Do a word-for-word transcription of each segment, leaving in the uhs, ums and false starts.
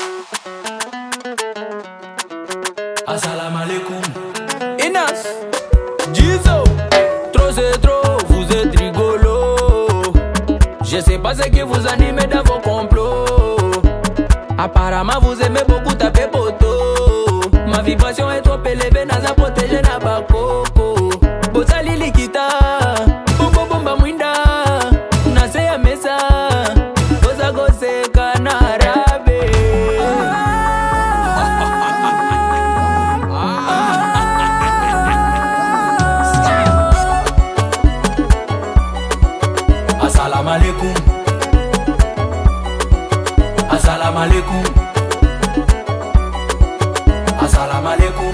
Assalamu alaikum. Inas, Jizo, trop c'est trop, vous êtes rigolo. Je sais pas ce qui vous anime dans vos complots. Apparemment vous aimez beaucoup taper poteau. Ma vibration est trop élevée, n'a pas protégé n'a pas coco. Bosali likita, bombo bomba mwinda, nase ya mesa, goza goze kanarabe. Assalamu alaikum. Assalamu alaikum. Assalamu alaikum.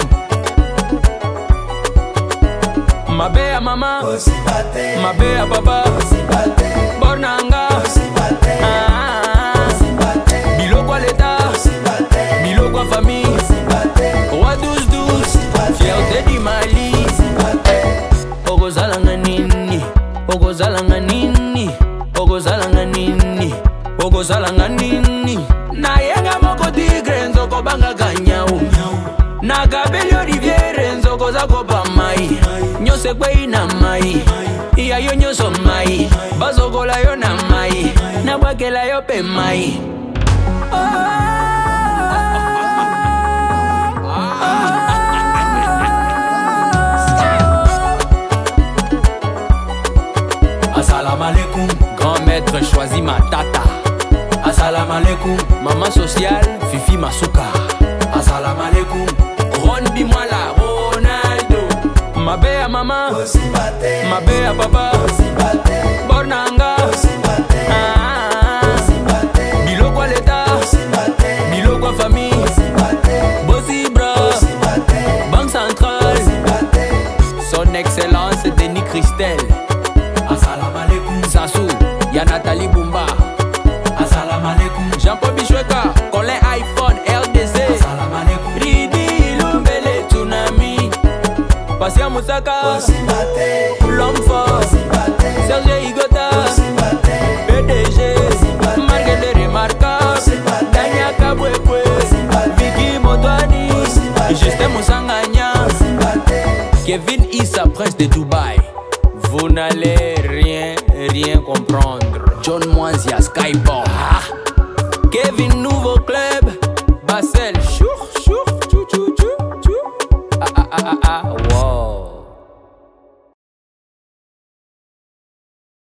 Ma belle maman, ma belle papa, Bornanga, ah, Bilo kwa l'état, Bilo kwa famille, Roi douze douze, fierté du Mali. Ogo zalanga nini, Ogo zalanga nini, Ogo zalanga nini, Ogo zalanga nini. Na yenga moko tigre nzoko banga ganyau. Na gabeli olivier nzoko zako pa mai. Nyose kwe ina mai, iya yo nyoso mai. Bazokola yo na mai, na bakela yo pe mai. Assalamu alaikum. Grand maître choisi ma tata. Assalamu alaikum. Maman sociale, Fifi Masuka. Assalamu alaikum. Ron Bimwala, Ronaldo. Ma belle maman, ma belle papa, Bornanga, ah, Bilo kwa l'état, Bilo kwa famille, Bossi Bra, Banque Centrale, Son Excellence Denis Christel. Assalamu alaikum. Sassou, ya Nathalie Bumba. Assalamu alaikum. Jean-Paul Bichweka, Colin iPhone, R D C. Assalamu alaikum. Ridi Lumbele Tsunami, Passia Moussaka, l'homme fort, Serge Igota, P D G, Marguerite Remarquable, Dania Kabwekwe, Vicky Motwani, Justin Moussanganya, Kevin Issa, prince de Dubaï. Vous n'allez rien, rien comprendre. John Mwanzia, Skyborn. Ah. Kevin, nouveau club. Bassel, chour, chour.